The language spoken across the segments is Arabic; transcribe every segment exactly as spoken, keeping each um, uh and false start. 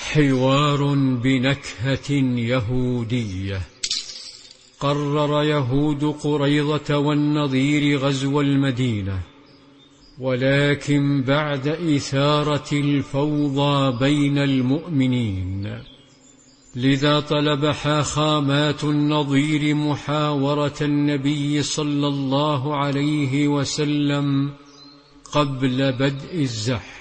حوار بنكهة يهودية. قرر يهود قريظة والنضير غزو المدينة، ولكن بعد إثارة الفوضى بين المؤمنين، لذا طلب حاخامات النضير محاورة النبي صلى الله عليه وسلم قبل بدء الزحف،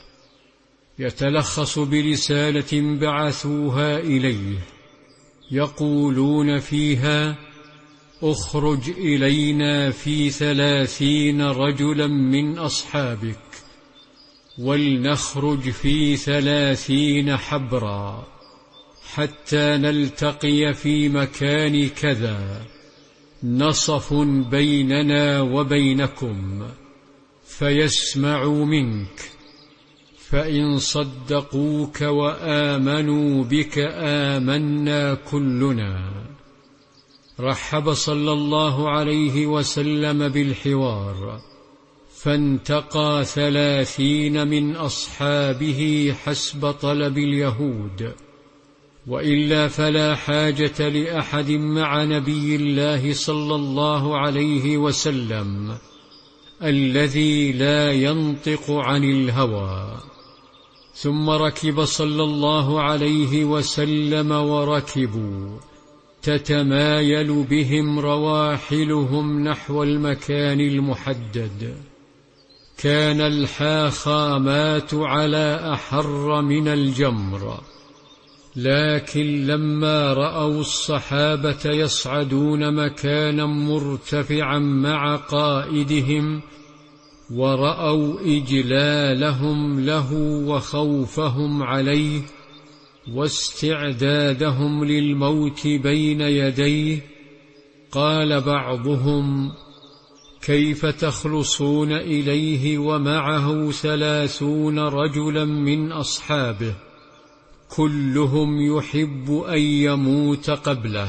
يتلخص برسالة بعثوها إليه يقولون فيها: اخرج إلينا في ثلاثين رجلا من أصحابك، ولنخرج في ثلاثين حبرا حتى نلتقي في مكان كذا، نصف بيننا وبينكم، فيسمعوا منك، فإن صدقوك وآمنوا بك آمنا كلنا. رحب صلى الله عليه وسلم بالحوار، فانتقى ثلاثين من أصحابه حسب طلب اليهود، وإلا فلا حاجة لأحد مع نبي الله صلى الله عليه وسلم الذي لا ينطق عن الهوى. ثم ركب صلى الله عليه وسلم وركبوا، تتمايل بهم رواحلهم نحو المكان المحدد. كان الحاخامات على أحر من الجمر، لكن لما رأوا الصحابة يصعدون مكانا مرتفعا مع قائدهم، ورأوا إجلالهم له وخوفهم عليه واستعدادهم للموت بين يديه، قال بعضهم: كيف تخلصون إليه ومعه ثلاثون رجلا من أصحابه، كلهم يحب أن يموت قبله؟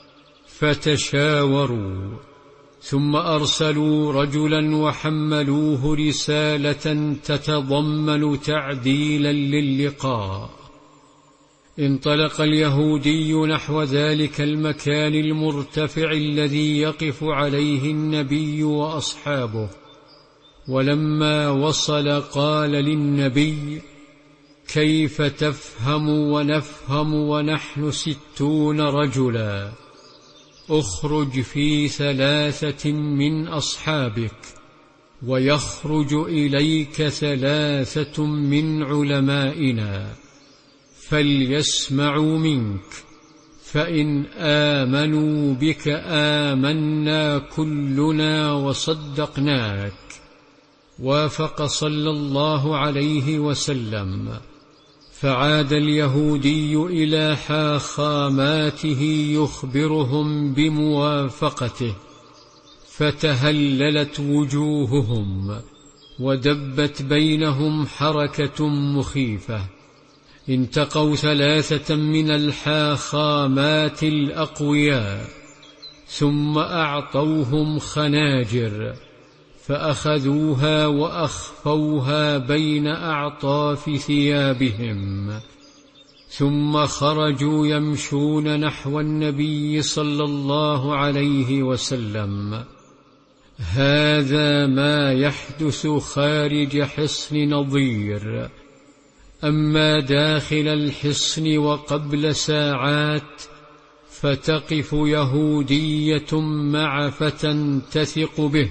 فتشاوروا، ثم أرسلوا رجلا وحملوه رسالة تتضمن تعديلا للقاء. انطلق اليهودي نحو ذلك المكان المرتفع الذي يقف عليه النبي وأصحابه، ولما وصل قال للنبي: كيف تفهم ونفهم ونحن ستون رجلا؟ اخرج في ثلاثة من أصحابك، ويخرج إليك ثلاثة من علمائنا، فليسمعوا منك، فإن آمنوا بك آمنا كلنا وصدقناك. وافق صلى الله عليه وسلم، فعاد اليهودي إلى حاخاماته يخبرهم بموافقته، فتهللت وجوههم ودبت بينهم حركة مخيفة. انتقوا ثلاثة من الحاخامات الأقوياء، ثم أعطوهم خناجر، فأخذوها وأخفوها بين أعطاف ثيابهم، ثم خرجوا يمشون نحو النبي صلى الله عليه وسلم. هذا ما يحدث خارج حصن نضير. أما داخل الحصن وقبل ساعات، فتقف يهودية مع فتى تثق به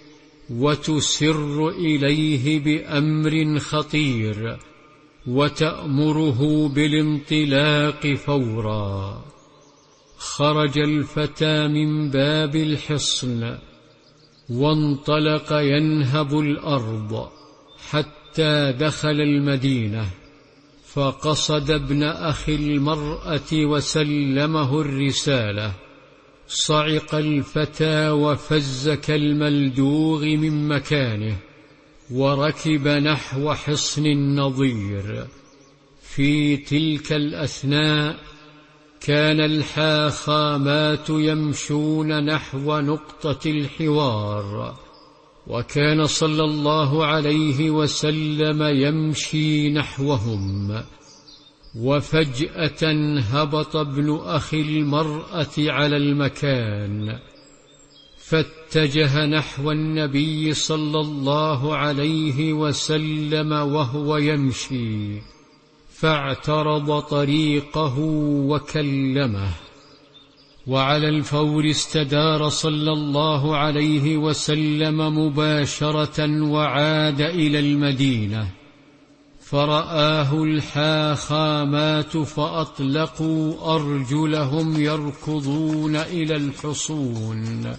وتسر إليه بأمر خطير، وتأمره بالانطلاق فورا. خرج الفتى من باب الحصن وانطلق ينهب الأرض حتى دخل المدينة، فقصد ابن أخي المرأة وسلمه الرسالة. صعق الفتى وفز كالملدوغ من مكانه، وركب نحو حصن النضير. في تلك الأثناء كان الحاخامات يمشون نحو نقطة الحوار، وكان صلى الله عليه وسلم يمشي نحوهم، وفجأة هبط ابن أخي المرأة على المكان، فاتجه نحو النبي صلى الله عليه وسلم وهو يمشي، فاعترض طريقه وكلمه، وعلى الفور استدار صلى الله عليه وسلم مباشرة وعاد إلى المدينة، فرآه الحاخامات فأطلقوا أرجلهم يركضون إلى الحصون،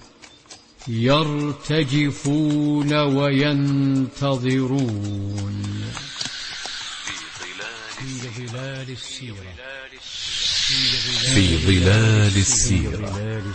يرتجفون وينتظرون. في ظلال السيرة، في ظلال السيرة.